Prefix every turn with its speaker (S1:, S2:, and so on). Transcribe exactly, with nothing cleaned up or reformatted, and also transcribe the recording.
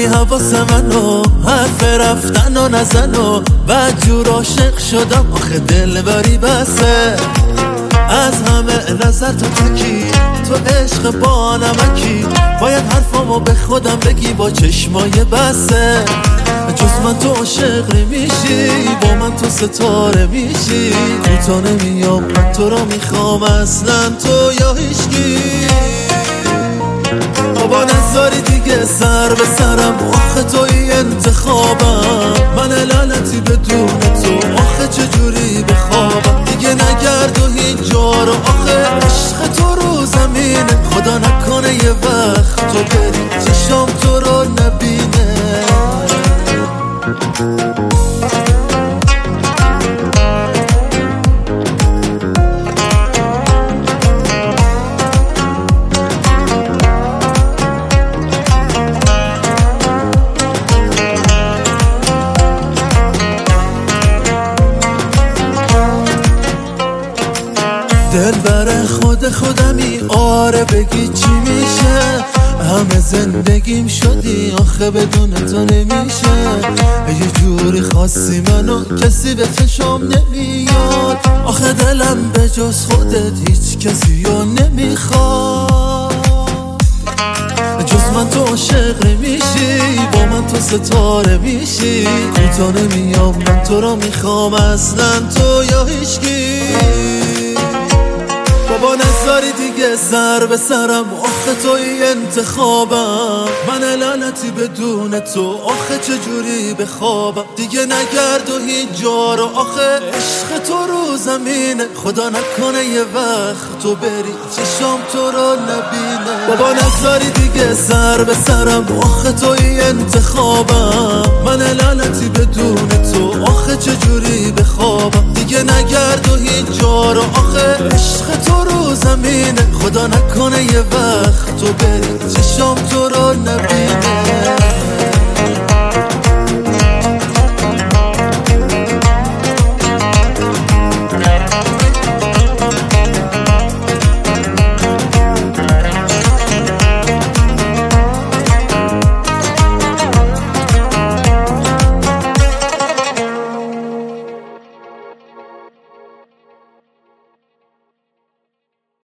S1: حواس منو حرف رفتن و نزن و بعد جور عاشق شدم آخه دل بری بسه از همه نظر تو تکی تو عشق با نمکی باید حرفامو به خودم بگی با چشمای بسه جز من تو عاشق نمیشی با من تو ستاره میشی کوتا نمیام من تو رو میخوام اصلا تو یا هیچکی بابا نذاری دیگه سر به سرم آخه توی انتخابم من لعنتی بدون تو آخه چجوری بخوابم دیگه نگرد و هیچ جا رو آخه عشق تو رو زمینه خدا نکنه یه وقت تو بری چشام تو رو نبینه دل بره خود خودمی آره بگی چی میشه همه زندگیم شدی آخه بدون تو نمیشه یه جوری خاصی منو کسی به چشم نمیاد آخه دلم به جز خودت هیچ کسی رو نمیخواد جز من تو عاشق نمیشی با من تو ستاره میشی کوتا نمیام من تو رو میخوام اصلا تو یا هیچکی بابا نذاری دیگه سر به سرم آخه توی انتخابم من لعنتی بدون تو آخه چجوری بخوابم دیگه نگرد و هیچ جا رو آخه عشق تو رو زمینه خدا نکنه یه وقت تو بری چشام تو رو نبینه بابا نذاری دیگه سر به سرم آخه توی انتخابم من لعنتی بدون تو آخه چجوری بخوابم دیگه نگرد و هیچ جا رو آخه عشق تو رو زمینه خدا نکنه یه وقت تو بری چشام تو رو نبینه